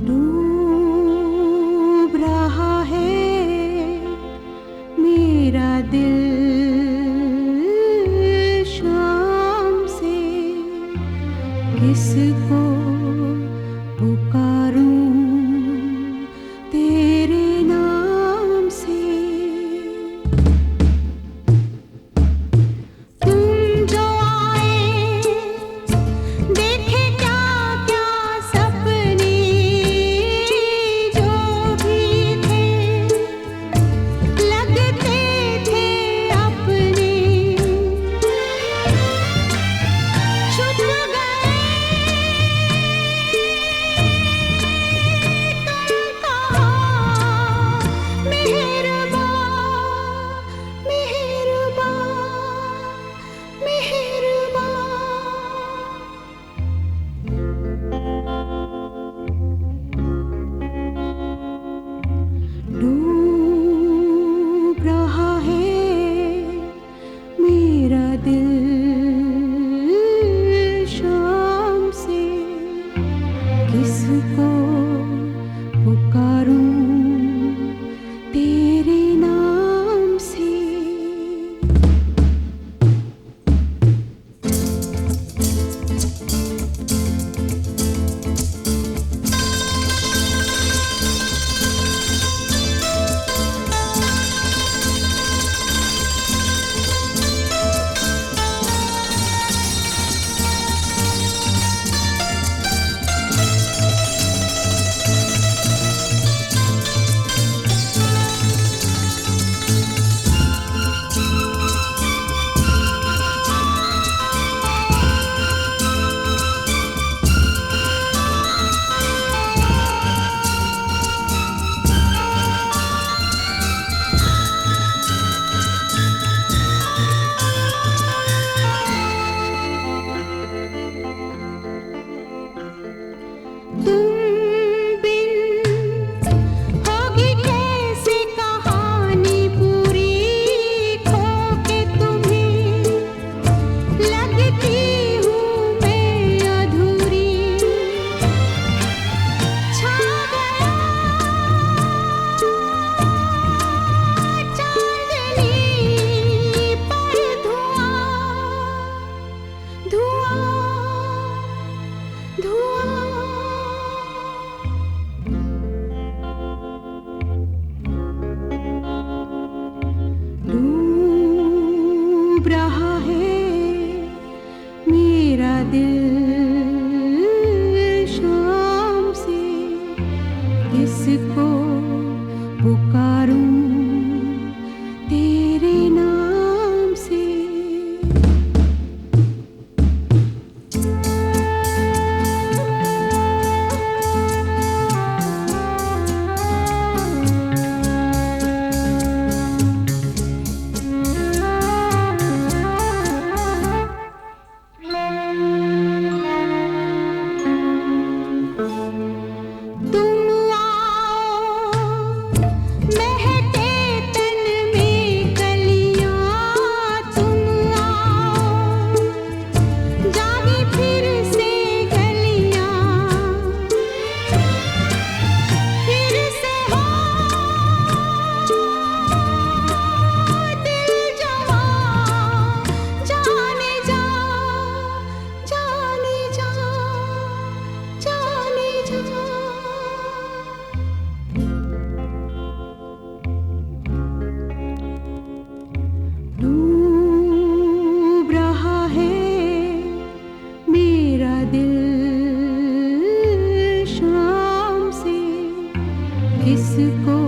डूब रहा है मेरा दिल शाम से, किसको पुकारूं तेरे नाम से। तुम जो आए देखे क्या क्या सपने जो भी थे, लगते थे अपने, छुप गए तुम कहाँ मेहरबान मेहरबान मेहरबान। डूब रहा है मेरा दिल शाम से, किसको पुकारूं तेरे नाम से। तुम बिन होगी कैसी कहानी पूरी, खो के तुम्हें लगती हूँ मैं अधूरी। छा गया चांदनी पर धुआं धुआं धुआं। डूब रहा है मेरा दिल शाम से, किसको पुकारूं तेरे नाम से। तुम आओ महके तन में कलियां, तुम आओ जागी फिर से गलियां, फिर से हो दिल जवां, जाने जा जाने जा जाने जा। डूब रहा है मेरा दिल शाम से, किसको